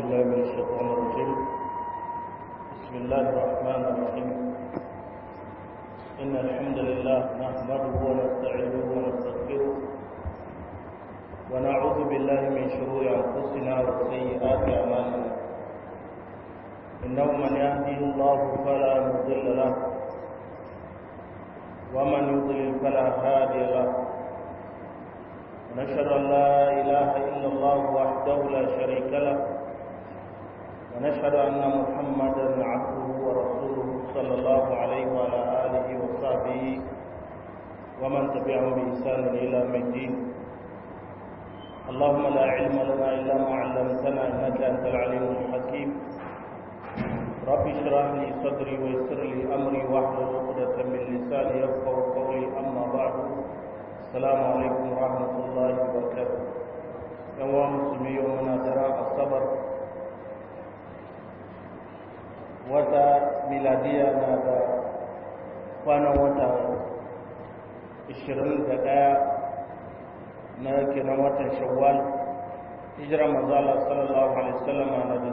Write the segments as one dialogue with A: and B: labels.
A: بالله من الشيطان الرجيم. بسم الله الرحمن الرحيم. إن الحمد لله نحمده ونستعينه ونستغفره ونعوذ بالله من شرور أنفسنا وسيئات أعمالنا. إنه من يهديه الله فلا مضل له ومن يضلل فلا هادي له. ونشهد أن لا إله إلا الله وحده لا شريك له ونشهد أن محمدا عبده ورسوله صلى الله عليه وعلى آله وصحبه ومن تبعهم بإحسان إلى يوم الدين. اللهم لا علم لنا إلا ما علمتنا إنك أنت العليم الحكيم. رب اشرح لي صدري ويسر لي أمري واحلل عقدة من لساني يفقهوا قولي. أما بعد، السلام عليكم ورحمة الله وبركاته. يوم مسلمي يومنا ترى الصبر wata miladiya na da kwanan wata 21 na kenan watan shawwal. hijirar manzala sallallahu alaihi wasallam na da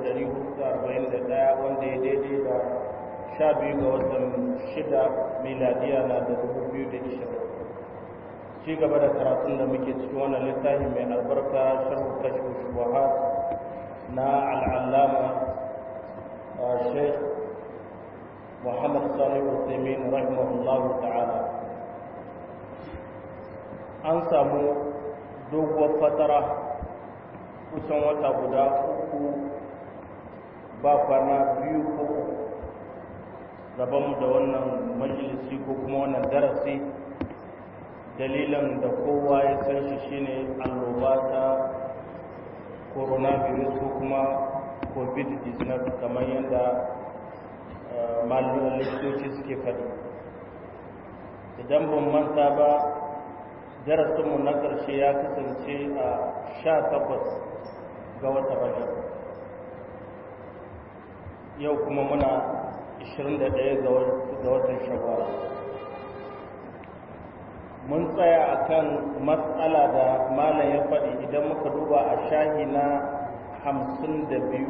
A: 1441 wanda ya daidai da 12 ga watan 6 miladiya na da 2020. ci gaba da karatun da muke cikin wannan littafi mai albarka sharh kashf shubuhat na al-allama Sheikh Muhammad Salih Al-Uthaymeen rahimahullahu ta'ala. An samu doguwar fatara kusan wata guda uku ba kwana biyu ko gabanmu da wannan majalisi ko kuma wannan darasi. Dalilan da kowa ya san shi shine annoba ta coronavirus ko kuma covid-19 kamar yadda malaman likitoci suke faɗi. Idan ban manta ba, darasinmu na ƙarshe ya kasance a 18 ga watan Rajab. Yau kuma muna 21 ga watan Shawwal. Mun tsaya akan matsala da malam ya faɗi idan muka duba a shahi na 53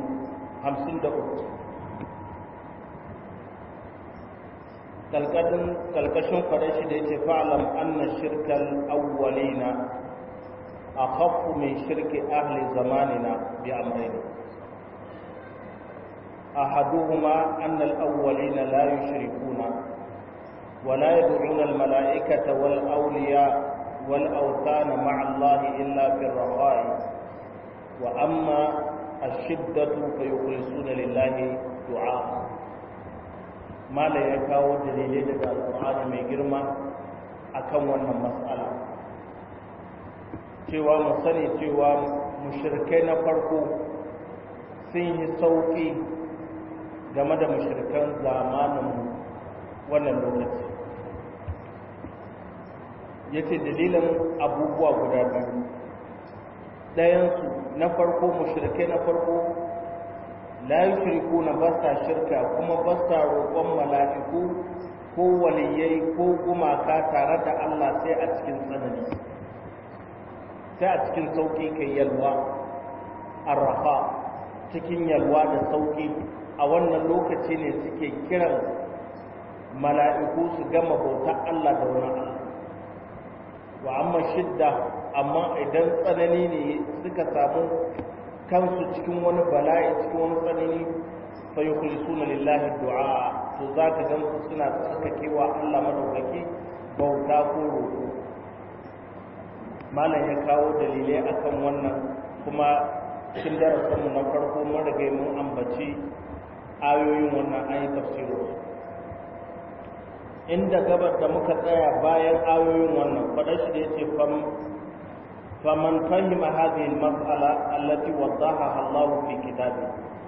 A: kalkashin farashi da yake fa'alam anna shirkal awwalina akhaffu min shirki ahli zamanina bi amrayn. ahaduhuma anna al-awwalina la yushrikuna wa la yad'una al-mala'ikata wal awliya wal awthana ma'a Allah illa fi ar-rafa'i وأما الشدة فيخلصون لله دعاء. ما لا يكاو دليل daga alqur'ani mai girma akan wannan mas'ala, cewa mu sani cewa mushrikai na farko sun yi sauki game da mushrikan zamanin wannan lokaci. yace dalilin abubuwa guda biyu. ɗayansu na farko mushrikai na farko la yushrikuna basta shirka kuma basta roƙon mala'iku ko waliyai ko gumaka tare da Allah sai a cikin tsanani, sai a cikin sauki kai yalwa arrafa, cikin yalwa da sauki. a wannan lokaci ne suke kiran mala'iku su gama bautar Allah da wani Allah. wa amma shidda, amma idan tsanani ne suka samu kansu cikin wani bala'i, cikin wani tsanani, fa yukhlisuna lillahi du'a, to zaka gan su suna tsarkakewa Allah madaukaki bauta ko roƙo. malam ya kawo dalilai akan wannan, kuma cikin darasinmu na farko mun riga mun ambaci ayoyin wannan ayi tafsirin. inda gabar da muka tsaya bayan ayoyin wannan faɗa shi da yace faman fahima hadhihi al-mas'ala allati waddahaha Allah fi kitabi.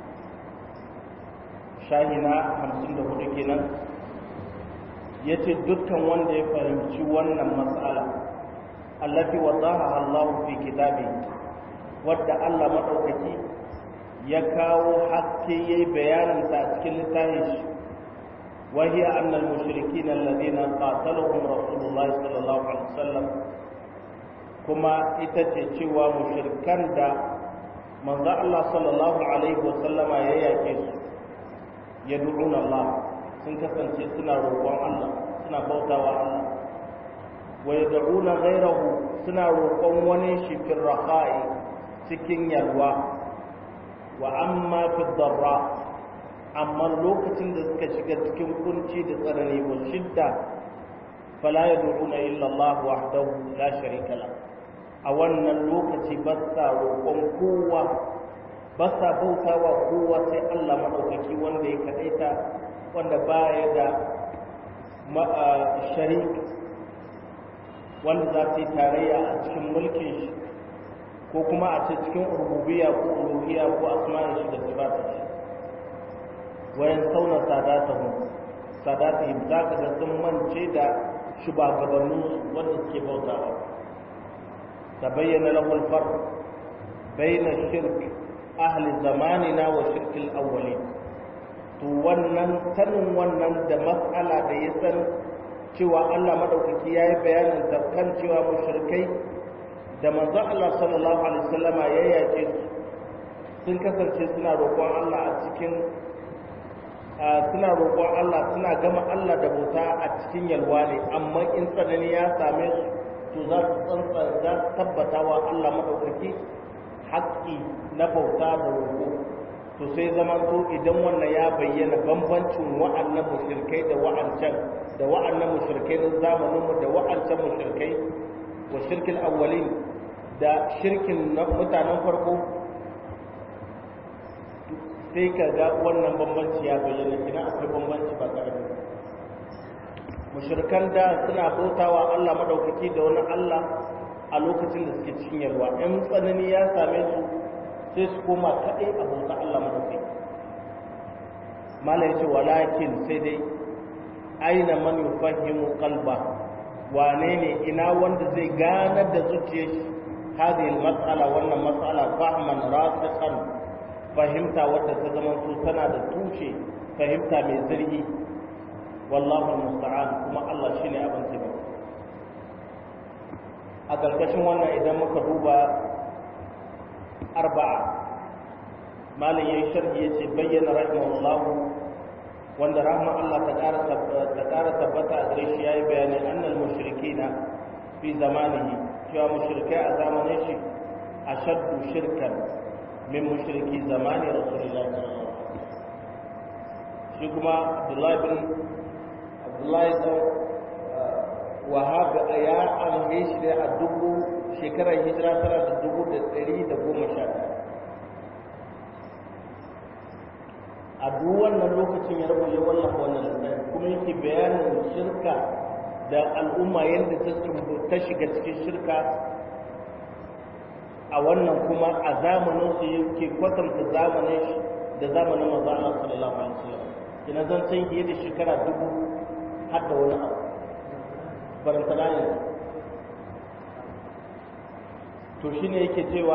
A: shahina 54 kenan yace dukkan wanda ya fahimci wannan mas'ala allati waddahaha Allah fi kitabi, wadda Allah madaukaki ya kawo haske yayi bayanin ta a cikin littafin shi. وهي أن المشركين الذين قاتلهم رسول الله صلى الله عليه وسلم كما إتتشوى مشركان دا manzo Allah sallallahu alaihi wasallama ya yake su yad'una Allah sun kasance suna roƙon Allah suna bautawa Allah wa yad'una ghayrahu suna roƙon wani shi fil rakhai cikin yalwa wa amma fi darra amma lokacin da suka shiga cikin kunci da tsanani wa shidda fala yad'una illa Allah wahdahu la sharika la a wannan lokaci ba sa roƙon kowa ba sa bautawa kowa sai Allah madaukaki wanda ya kadaita wanda baya da sharik wanda za su yi tarayya a cikin mulkin shi ko kuma a ce cikin rububiyya ko uluhiyya ko asma'i shi da sifatin shi wayan sauna sadatahum za ka ga sun mance da shugabanninsu wanda suke bautawa ta bayyana lahul farq bayna shirk ahli zamanina wa shirk al-awwalin to wannan sanin wannan da mas'ala da ya san cewa Allah madaukaki yayi bayanin da kan cewa mushrikai da manzo Allah sallallahu alaihi wasallama ya yake sun kasance suna roƙon Allah a cikin suna roƙon Allah suna gama Allah da bauta a cikin yalwa ne amma in tsanani ya same su to za su tabbata wa Allah madaukaki haƙƙi na bauta da roƙo to sai zaman to idan wannan ya bayyana bambancin wa'annan mushrikai da wa'annan mushrikai na zamanin mu da wa'ancan mushrikai wa shirkil awwalin da shirkin mutanen farko sai ka ga wannan bambanci ya bayyana kina akwai bambanci ba karami mushrikan da suna bautawa Allah madaukaki da wani Allah a lokacin da suke cikin yalwa in tsanani ya same su sai su koma kaɗai a bauta Allah madaukaki mala yace walakin sai dai aina man yufahimu qalba wane ne ina wanda zai ganar da zuciyar shi hadhihi al-mas'ala wannan mas'ala fahman rasikhan fahimta wadda ta zama su tana da tushe fahimta mai zirgi wallahu musta'an kuma Allah shine abin taimako a ƙarƙashin wannan idan muka duba arba'a malin yayin sharhi yace bayyana rahimahullahu wanda rahman Allah ta ƙara tabbata a gare shi yayi bayani annal mushrikina fi zamanihi cewa mushrikai a zamanin shi ashaddu shirkan min mushriki zamani rasulullahi sallallahu alaihi wasallam shi kuma Abdullahi bin Wahab ya alhe shi da a shekarar hijira tana da 1111 a duk wannan lokacin ya rabu ya wallafa wannan littafi kuma yake bayanin shirka da al'umma yadda ta shiga cikin shirka a wannan kuma a zamanin su yake kwatanta zamanin shi da zamanin manzo Allah sallallahu alaihi wasallam kina zan san yi da shekara 1000 har da wani abu barantana yanzu to shine yake cewa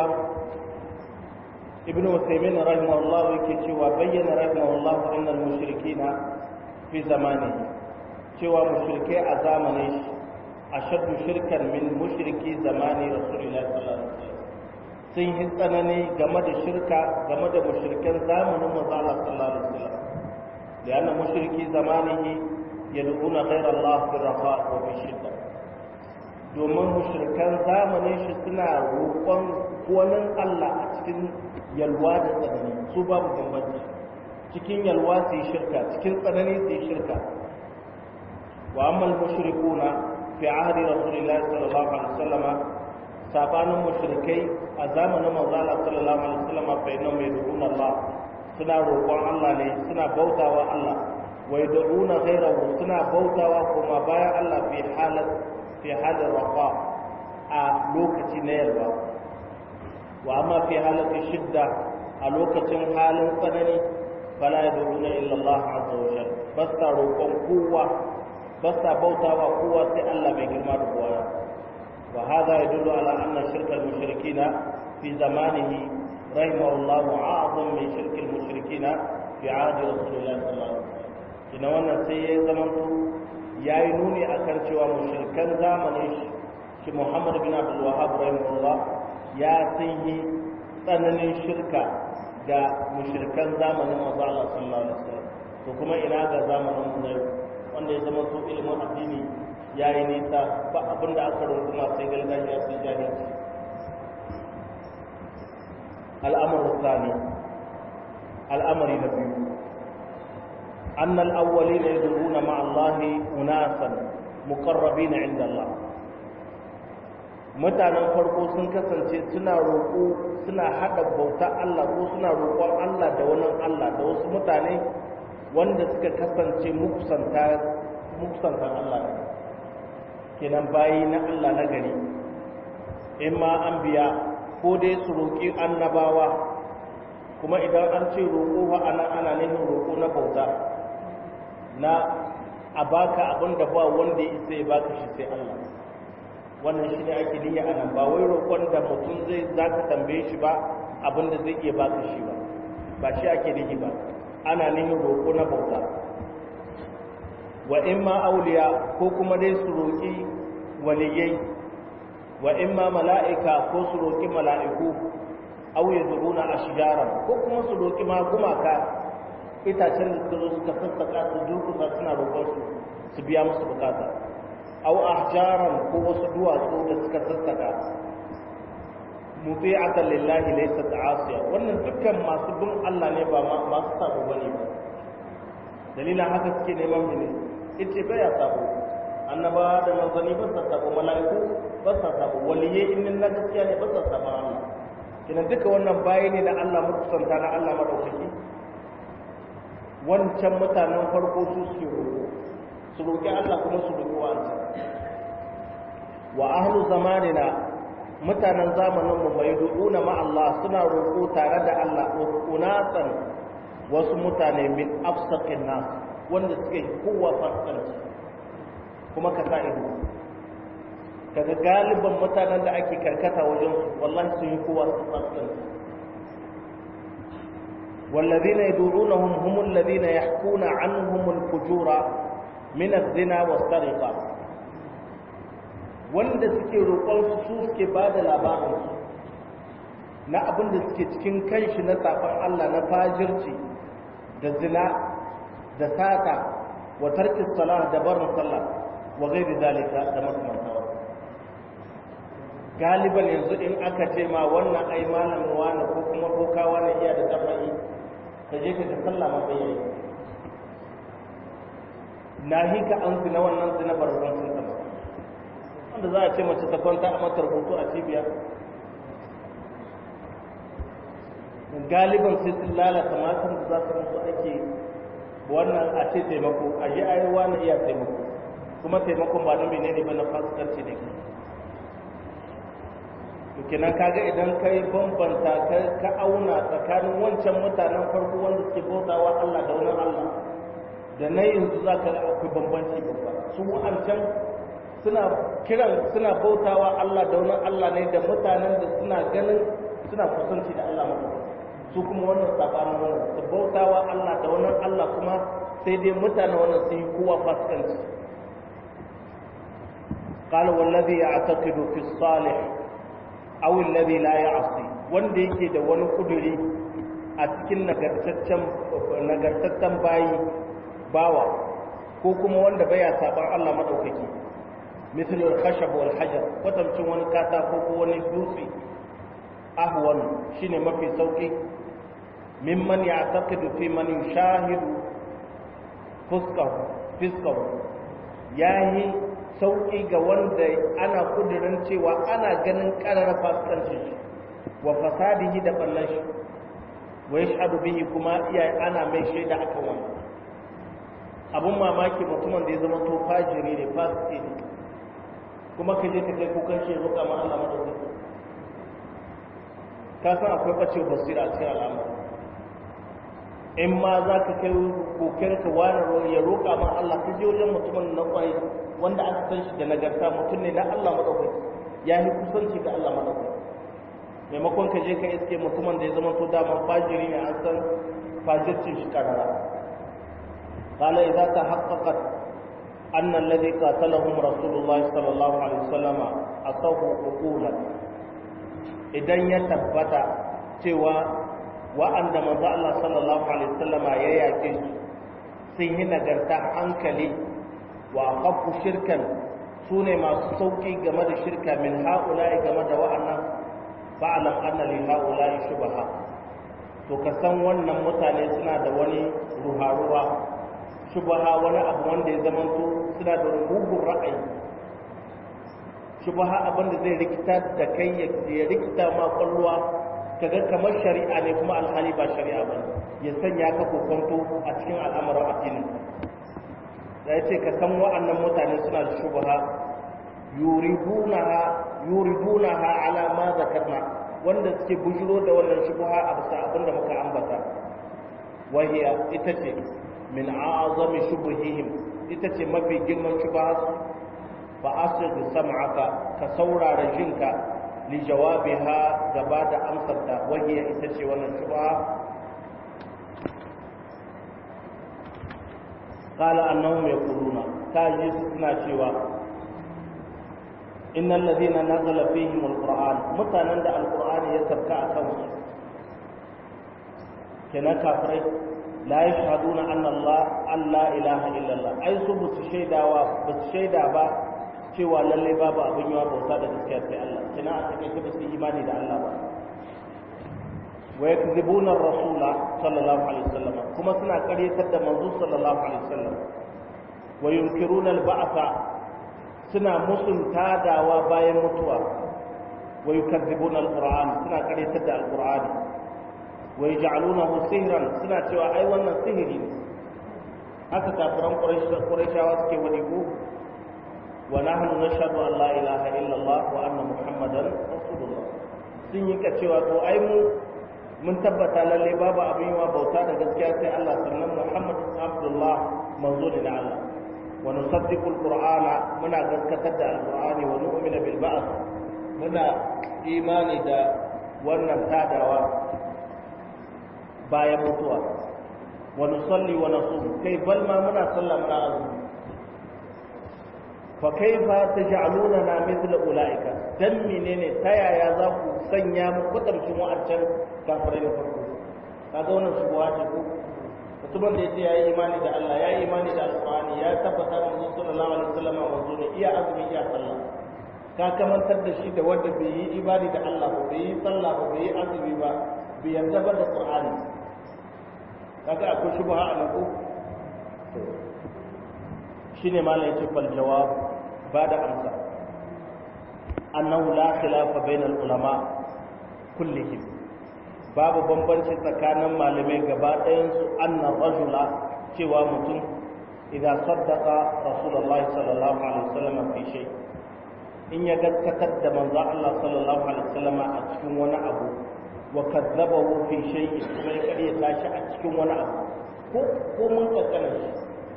A: ibnu Uthaymeen rahimahullah yake cewa bayyana rahimahullah anna al-mushrikeena fi zamanihi cewa mushrikai a zamanin shi ashaddu shirkan min mushriki zamani rasulullahi sallallahu alaihi wasallam sun yi tsanani game da shirka game da mushrikan zamanin manzo Allah sallallahu alaihi wasallam da yana mushriki zamanihi yad'una ghayra Allah fi rafa wa fi shidda domin mushrikan zamanin shi suna roƙon wani Allah a cikin yalwa da tsanani su babu bambanci cikin yalwa su yi shirka cikin tsanani su yi shirka wa amma al-mushrikuna fi ahdi rasulillahi sallallahu alaihi wasallam sabanin mushrikai a zamanin manzo Allah sallallahu alaihi wasallam fa inna yad'una Allah suna roƙon Allah ne suna bautawa Allah wa yad'una ghayrahu suna bautawa kuma bayan Allah fi halin rafa a lokaci na yalwa wa amma fi halin shidda a lokacin halin tsanani fala yad'una illa Allah azza wa jalla basta roƙon kowa basta bautawa kowa sai Allah mai girma da kowa وهذا يدل على أن شرك المشركين في زمانه رحمه الله أعظم من شرك المشركين في عهد رسول الله صلى الله عليه وسلم إنه وانا سيئ زمن ياينوني أكن شوى مشركا زمنه محمد بن عبد الوهاب رحمه الله يا سيئ tsananin shirka ga mushrikan zamanin manzo Allah sallallahu alaihi wasallam to kuma ina ga zamanin mu yau wanda ya zama so ilimin addini yayi nisa ba abinda aka runguma sai galgajiya sai jahilci al'amru thani al'amari na biyu anna al-awwalina yad'una ma'a Allah unasan muqarrabin 'inda Allah mutanen farko sun kasance suna roƙo suna haɗa bauta Allah ko suna roƙon Allah da wani Allah da wasu mutane wanda suka kasance mukusantan Allah ne kenan bayi na Allah na gari in ma an biya ko dai su roƙi annabawa kuma idan an ce roƙo fa ana nufin roƙo na bauta na a baka abin da ba wanda ya isa ya baka shi sai Allah wannan shi ne ake niyya a nan ba wai roƙon da mutum zai za ka tambaye shi ba abinda zai iya baka shi ba shi ake niyya ba ana nihin roƙo na bauta wa in ma auliya ko kuma dai su roƙi waliyai wa in ma mala'ika ko su roƙi mala'iku au ya zuruna ashjaran ko kuma su roƙi ma gumaka itacen da suka zo suka sassaka su durkusa suna roƙon su biya musu bukata aw ahjaran ko wasu duwatsu da suka sassaka muti'atan lillahi laysa ta'asiya wannan dukkan masu bin Allah ne ba masu sabo bane ba dalilin haka suke neman mene yace baya sabo annaba da manzani ba sa sabo malaiku ba sa sabo waliyai innin na gaskiya ne ba sa sabo Allah kina duka wannan bayi ne da Allah mutunta na Allah madaukaki wancan mutanen farko su suke roƙo su roƙi Allah kuma su roƙi wa'ansa wa ahlu zamanina mutanen zamanin mu mai du'una ma Allah suna roƙo tare da Allah unasan wasu mutane min afsaqin nas wanda suke kowa fasikanci kuma ka sa ido kaga galiban mutanen da ake karkata wajen su wallahi sun yi kowa fasikanci والذين يدعونهم هم الذين يحكون عنهم الفجور من الزنا والسرقة wanda suke roƙon su suke ba da labarinsu na abin da suke cikin kanshi na safan Allah na fajirci da zina da sata wa tarki salah da barin sallah wa gairi zalika da makamantawa galiban yanzu in aka ce ma wannan ai malamin wani ko kuma boka wani iya da tabai ka je ka sallah ma bai yi nahi ka an zina wannan zina barzan sun sama wanda za a ce mace ta kwanta a mata rubutu a cibiya galiban sai sun lalata matan da za su musu ake wannan a ce taimako a yi ayewa na iya taimako kuma taimakon ba don menene ba na fasikanci ne kenan kaga idan ka yi bambanta ka auna tsakanin wancan mutanen farko wanda suke bautawa Allah da wani Allah da na yanzu za ka ga akwai bambanci babba su wa'ancan suna bautawa Allah da wani Allah ne da mutanen da suna ganin suna kusanci da Allah mutum su kuma wannan sabanin wannan su bautawa Allah da wani Allah kuma sai dai mutane wannan su yi kowa fasikanci قال والذي يعتقد في الصالح أو الذي لا يعصي wanda yake da wani kuduri a cikin nagartaccen bawa ko kuma wanda baya saban Allah madaukaki misalul khashab wal hajar kwatamcin wani katako ko wani dutse ahwan shine mafi sauki mimman ya'taqidu fi man yushahidu fiskahu yayi sauki ga wanda ana kudirin cewa ana ganin karar fasikancin shi wa fasadihi da ballan shi wa yashhadu bihi kuma iya ana mai shaida akan wannan abun mamaki mutumin da ya zama to fajiri ne fasiki ne kuma ka je ka kai kukan shi roƙa ma Allah madaukaki ka san akwai bace basira a cikin al'amari in ma za ka kai kokar ka wani ya roƙa ma Allah ka je wajen mutumin nan kwai wanda aka san shi da nagarta mutum ne na Allah madaukaki ya yi kusanci ga Allah madaukaki maimakon ka je ka iske mutumin da ya zama to dama fajiri ne an san fajircin shi karara qala idza tahaqqaqat anna alladhi qatalahum rasulullah sallallahu alaihi wasallam asahu uqulan idan ya tabbata cewa wa'anda manzo Allah sallallahu alaihi wasallama ya yake su sun yi nagarta hankali wa khaffu shirkan sune masu sauki game da shirka min haula'i game da wa'annan fa'alam anna li haula'i shubha to ka san wannan mutane suna da wani ruharuwa shubha wani abu wanda ya zamanto suna da ruhun ra'ayi shubha abin da zai rikita da kai ya rikita ma kwalwa kaga kamar shari'a ne kuma alhali ba shari'a ba ya sanya ka kokonto a cikin al'amuran addini da ya ce ka san wa'annan mutane suna da shubha yuridunaha ala ma zakarna wanda suke bujiro da wannan shubha a bisa abin da muka ambata wahiya ita ce min a'azami shubuhihim ita ce mafi girman shubha fa asir sam'aka ka saurara jinka li jawabiha gaba da amsarta wahiya ita ce wannan shubha qala annahum yaquluna kaji suna cewa innal ladina nazala fihim alquran mutanen da alqur'ani ya sabka akan su kenan kafirai la yashhaduna anna allah ilaha illa allah ai su bu shaida ba cewa lalle babu abin yawa bauta da gaskiya sai Allah kina a cikin ba su imani da Allah ba wa yakzibuna ar-rasula sallallahu alaihi wasallam kuma suna ƙaryatar da manzo sallallahu alaihi wasallam wa yunkiruna al-ba'tha suna musun tadawa bayan mutuwa wa yukadzibuna al-qur'an suna ƙaryatar da al-qur'ani wa yaj'alunahu sihran suna cewa ai wannan sihiri ne haka kafiran quraishawa suke wani ko ونحن نشهد أن لا إله إلا الله وأن محمدا رسول الله sun yi ka cewa to ai mun tabbata lalle babu abin yawa bauta da gaskiya sai Allah sannan Muhammad Abdullah manzo ne na Allah wa nusaddiqu al-Qur'ana muna gaskatar da al-Qur'ani wa nu'minu bil ba'th muna imani da wannan tadawa bayan mutuwa wa nusalli wa nasum kai bal ma muna sallah muna azumi fa kaifa taj'alunana mithla ulaika dan menene ta yaya za ku sanya mu kudarcin wa'ancan kafirai da farko kaga wannan shubuha ce ko mutumin da yace yayi imani da Allah yayi imani da alqur'ani ya tabbata manzo sallallahu alaihi wasallam manzo ne iya azumi iya sallah ka kamantar da shi da wanda bai yi imani da Allah ba bai yi sallah ba bai yi azumi ba bai yarda ba da qur'ani kaga akwai shubuha a nan ko shine malai yace fal jawab bada amsa annahu la khilafa bainal ulama kullihim babu bambanci tsakanin malamai gaba ɗayan su anna rajula cewa mutum idan saddaqa rasulullahi sallallahu alaihi wasallam fi shay in ya gaskatar da manzo Allah sallallahu alaihi wasallam a cikin wani abu wa kadzabahu fi shay kuma ya kariya shi a cikin wani abu ko mun kankana shi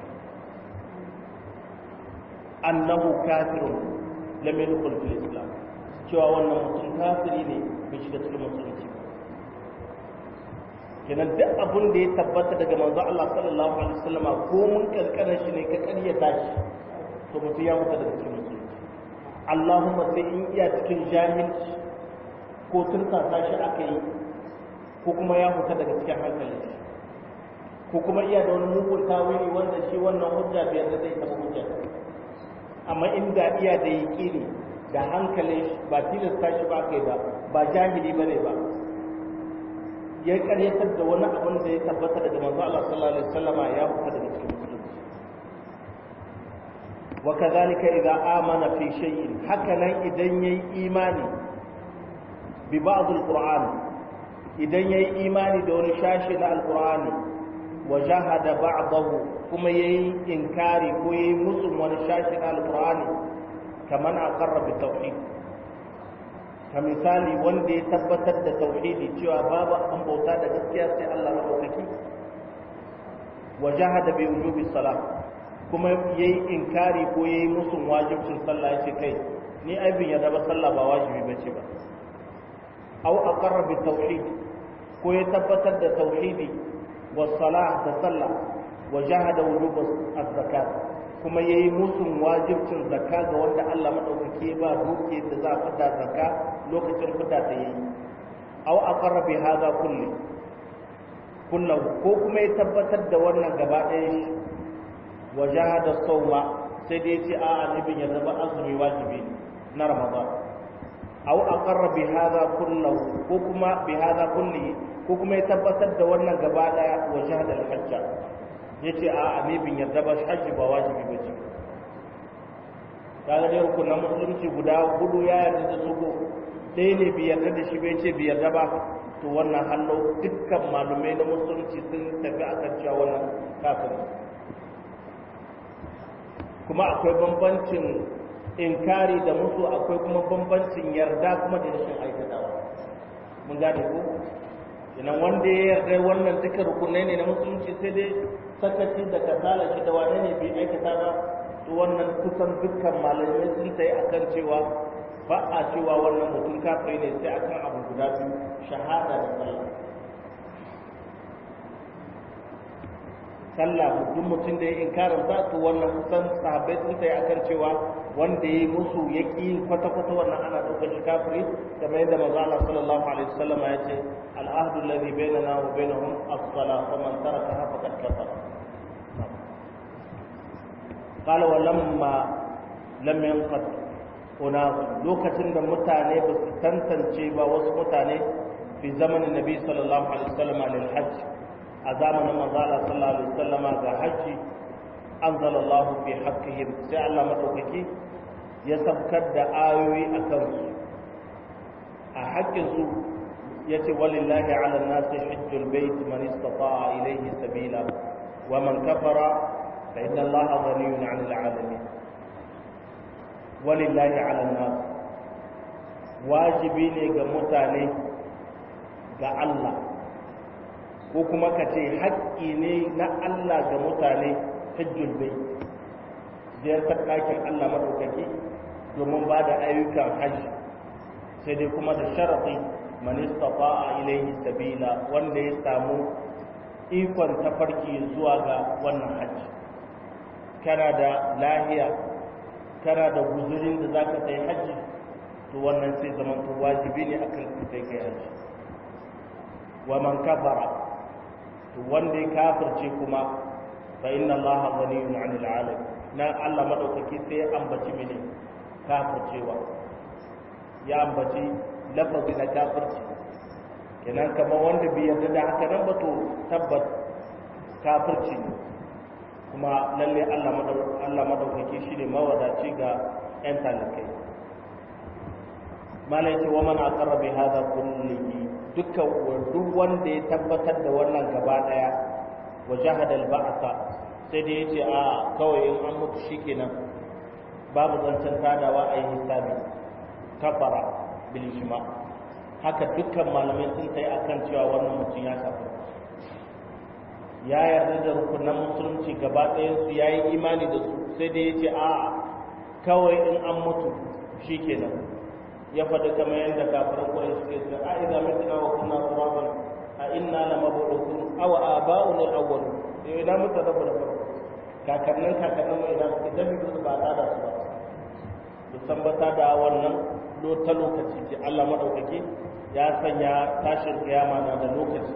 A: annahu kafirun lam yadkhul fil islam cewa wannan mutum kafiri ne bai shiga cikin musulunci kenan duk abun da ya tabbata daga manzo Allah sallallahu alaihi wasallam ko mun karkara shi ne ka karyata shi to mutum ya mutu daga cikin musulunci Allahumma sai in iya cikin jahilci ko turkasa shi aka yi ko kuma ya fita daga cikin hankali ko kuma iya da wani mugun tawili wanda shi wannan hujja biyar da zai taɓa hujja amma inda iya da yaƙini da hankali ba tilasta shi ba kai ba jahili bane ba ya karyatar da wani abin da ya tabbata daga manzo Allah sallallahu alaihi wasallama ya fita daga cikin musulunci wa kadhalika idza amana fi shay'in haka nan idan yayi imani bi ba'd alquran idan yayi imani da wani shashi na alqurani wa jahada ba'dahu kuma yayi inkari ko yayi musun wani shashi na alqurani kaman aqarra bi tauhid ka misali wanda ya tabbatar da tauhidi cewa babu an bauta da gaskiya sai Allah madaukaki wa jahada bi wujubi salat kuma yayi inkari ko yayi musun wajibcin sallah yace kai ni ai bin yadda ba sallah ba wajibi bace ba aw aqarra bi tauhid ko ya tabbatar da tauhidi wa salah da sallah wa jahada wujubi az-zakat kuma yayi musun wajibcin zakka ga wanda Allah madaukake ba duke da za a fada zakka lokacin fita ta yi aw aqarra bi hadha kullahu ko kuma ya tabbatar da wannan gaba ɗaya shi wa jahada sawma sai dai ce a annabin ya zama azumi wajibi na ramadan aw aqarra bi hadha kullahu ko kuma bi hadha kulli ko kuma ya tabbatar da wannan gaba ɗaya wa jahada al-hajja yace a annabin ya zama hajji ba wajibi ba ce kaga dai rukunan musulunci guda hudu ya yarda da su ko sai ne bi yarda da shi bai ce bi yarda ba to wannan hallo dukkan malumai na musulunci sun tafi akan cewa wannan kafiri kuma akwai bambancin inkari da musu akwai kuma bambancin yarda kuma da rashin aikatawa mun gane ko idan wanda ya yarda wannan duka rukunai ne na musulunci sai dai sakaci da kasala shi da wane ne bai aikata ba to wannan kusan dukkan malamai sun tayi akan cewa ba a cewa wannan mutum kafiri ne sai akan abu guda biyu shahada da sallah sallah duk mutum da ya inkarin ta to wannan kusan sahabbai sun tayi akan cewa wanda ya yi musu ya ƙi kwata-kwata wannan ana ɗaukar shi kafiri kamar yadda manzo Allah sallallahu alaihi wasallam ya ce al-ahdu alladhi bainana wa bainahum as-salah fa man tarakaha faqad kafara qala wa lamma lam yanqad lokacin da mutane ba su tantance ba wasu mutane fi zamanin nabi sallallahu alaihi wasallam lil hajj a zamanin manzo Allah sallallahu alaihi wasallam ga hajji anzalallahu fi haqqihim sai Allah madaukaki ya sabkar da ayoyi akan su a haƙƙin su yace walillahi ala an-nasi hajjul bait man istata'a ilayhi sabila wa man kafara fa inna Allaha ghaniyyun 'anil 'alamin walillahi ala nas wajibi ne ga mutane ga Allah ko kuma ka ce haƙƙi ne na Allah ga mutane hajjul bai ziyartar ɗakin Allah maɗaukaki domin ba da ayyukan hajji sai dai kuma da sharaɗi man istata'a ilayhi sabila wanda ya samu ikon tafarki zuwa ga wannan hajji kana da lahiya kana da guzurin da za ka sai hajji to wannan sai zama to wajibi ne akan ka sai kai hajji wa man kafara to wanda ya kafirce kuma fa inna allaha ghaniyun 'anil 'alamin na Allah madaukaki sai ya ambaci mene kafircewa ya ambaci lafazi na kafirci kenan kamar wanda bai yarda da haka nan ba to tabbat kafirci ne kuma lalle Allah madaukaki shi ne mawadaci ga 'yan talakai malai ce wa mana aqarra bi hadha kullihi duk wanda ya tabbatar da wannan gaba daya wa jahada al ba'sa sai da yace a kawai in an mutu shikenan babu zancen tadawa a yi hisabi kafara bil ijma haka dukkan malamai sun tai akan cewa wannan mutum ya kafara ya yarda da rukunan musulunci gaba ɗayansu ya yi imani da su sai da ya ce a kawai in an mutu shi kenan ya faɗi kamar yadda kafiran kwaye suke su a iza mutu wa kuna turaban a inna na mabu'ukun awa a ba'u na awwal yau ina mutu da farko kakannin mai idan suke dabi su ba ta da su ba su san ba ta da wannan ta lokaci ce Allah maɗaukaki ya sanya tashin kiyama na da lokaci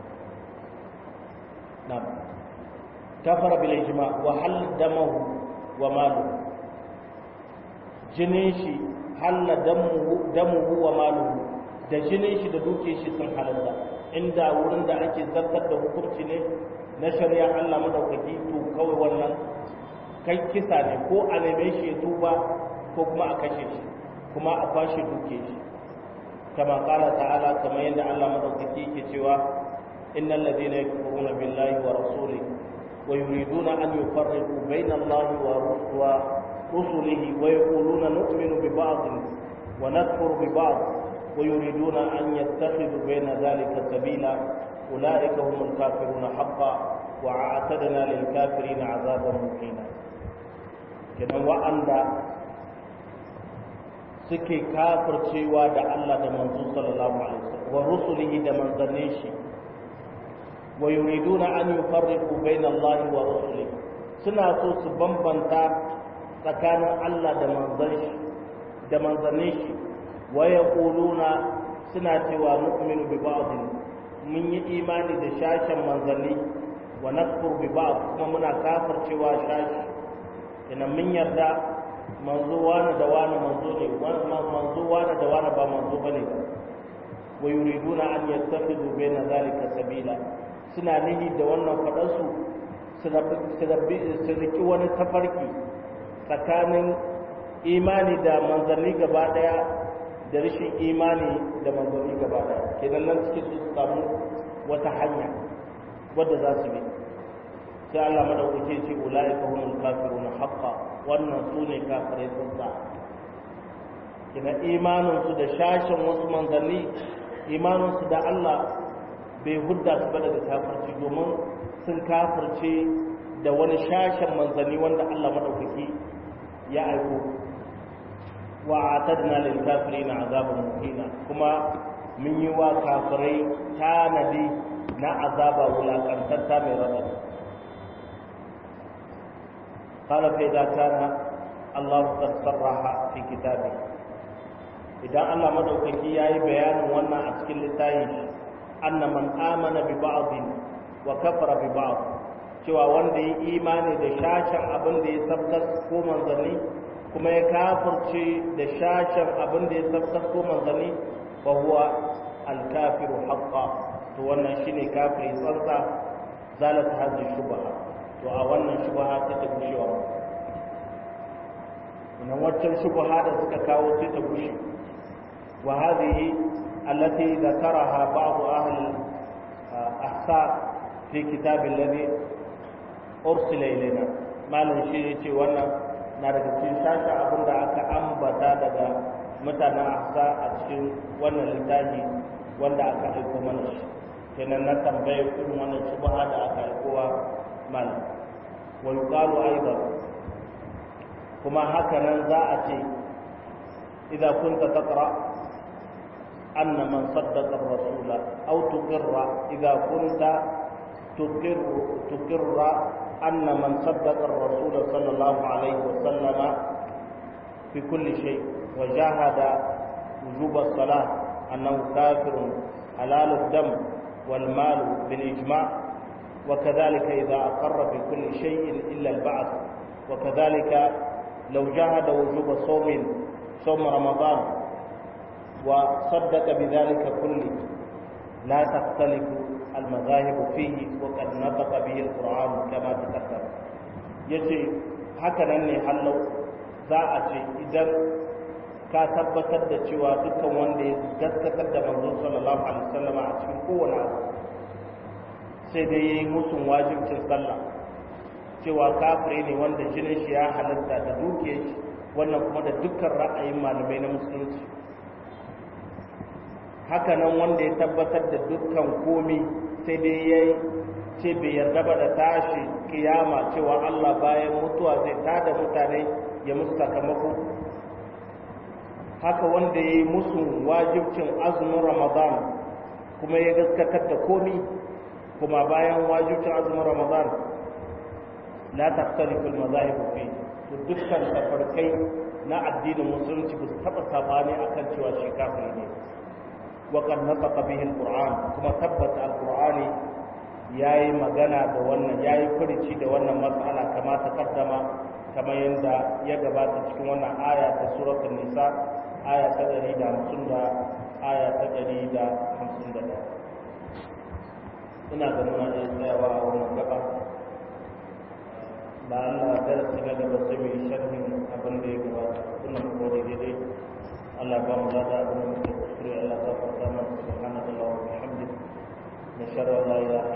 A: نعم كفر بالإجماع وحل دمه وماله جنيشي حل دمه وماله da jinin shi da duke shi sun halatta inda wurin da ake zartar da hukunci ne na shari'a Allah madaukaki to kawai wannan kai kisa ne ko a neme shi ya tuba ko kuma a kashe shi kuma a kwashe duke shi kama kala ta'ala kamar yadda Allah madaukaki yake cewa إن الذين يكفرون بالله ورسوله ويريدون أن يفرقوا بين الله ورسله ويقولون نؤمن ببعض ونكفر ببعض ويريدون أن يتخذوا بين ذلك سبيلا أولئك هم الكافرون حقا وأعتدنا للكافرين عذابا مهينا كما وأن suke kafircewa da Allah da manzo sallallahu alaihi wasallam wa rusulihi da manzannin shi wa yuriduna an yufarriqu bayna Allah wa rusulihi suna so su bambanta tsakanin Allah da manzannin shi wa yaquluna suna cewa nu'minu bi ba'dhin mun yi imani da shashin manzanni wa nakfur bi ba'd kuma muna kafircewa shashi ina mun yarda manzo wani da wani manzo ne manzo wani da wani ba manzo bane wa yuriduna an yattakhidhu bayna dhalika sabila suna nihi da wannan fadar su su riki wani tafarki tsakanin imani da manzanni gaba daya da rashin imani da manzanni gaba daya kenan nan suke su samu wata hanya wadda za su bi sai Allah madaukake ce ulaika humul kafiruna haqqan wannan su ne kafirai sun sa kina imanin su da shashin wasu manzanni imanin su da Allah bai hudda su ba daga kafirci domin sun kafirce da wani shashin manzanni wanda Allah madaukake ya aiko wa atadna lil kafirina azaban muhina kuma mun yi wa kafirai tanadi na azaba wulakantarta mai radadi قال فإذا كان الله قد صرح في كتابه إذا الله مدوكي ياي بيان وانا أتكل لتايش أن من آمن ببعض وكفر ببعض cewa wanda ya imani da shashin abin da ya sabtas ko manzanni kuma ya kafirce da shashin abin da ya sabtas ko manzanni fa huwa al-kafiru haqqan to wannan shine kafiri tsantsa zalat hadhihi shubha to a wannan shubha sai ta gushewa wannan waccan shubha da suka kawo sai ta gushe wa hadhihi allati dhakaraha ba'd ahli ahsa fi kitab alladhi ursila ilayna malan shi yace wannan na daga cikin shasha abinda aka ambata daga mutanen ahsa a cikin wannan littafi wanda aka aiko mana shi kenan na tambaye irin wannan shubha da aka aikowa malam wa yuqalu aidan kuma haka nan za a ce idan kunta taqra anna man saddaqa ar-rasula aw tuqirra idan kunta tuqirra anna man saddaqa ar-rasula sallallahu alayhi wa sallama fi kulli shay wa jahada wujub as-salah annahu kafirun halal ad-dam wal mal bil ijma' وكذلك إذا أقر في كل شيء إلا البعث وكذلك لو جاهد وجوب صوم رمضان وصدق بذلك كله لا تختلف المذاهب فيه وقد نطق به القرآن كما تقدم يجي هكذا ne hallau za a ce idan ka tabbatar da cewa dukkan wanda ya gaskatar da manzo sallallahu alaihi wasallam a cikin kowane abu sai dai ya yi musun wajibcin sallah cewa kafire ne wanda jinin shi ya halatta da dukiyar shi wannan kuma da dukkan ra'ayin malamai na musulunci hakanan wanda ya tabbatar da dukkan komi sai dai ya ce bai yarda ba da tashi kiyama cewa Allah bayan mutuwa zai tada mutane ya musu sakamako haka wanda ya yi musun wajibcin azumin ramadan kuma ya gaskatar da komi kuma bayan wajibcin azumin ramadan la taftariqu al-mazahib fi to dukkan tafarkai na addinin musulunci ba su taba sabani akan cewa shi kafiri ne wa qad nataqa bihi al-qur'an kuma tabbata al-qur'ani yayi magana da wannan yayi furici da wannan mas'ala kama ta kaddama kamar yanda ya gabata cikin wannan aya ta suratul nisa aya ta 150 da aya ta 151 ina ga muna iya tsayawa a wannan gaba ba Allah darasi na gaba sai mai sharhin abin da ya gabata kuna kuma da daidai Allah ba mu lada abin da muke kuskure Allah ta farta mana subhanallahi wa bihamdihi nashara la ilaha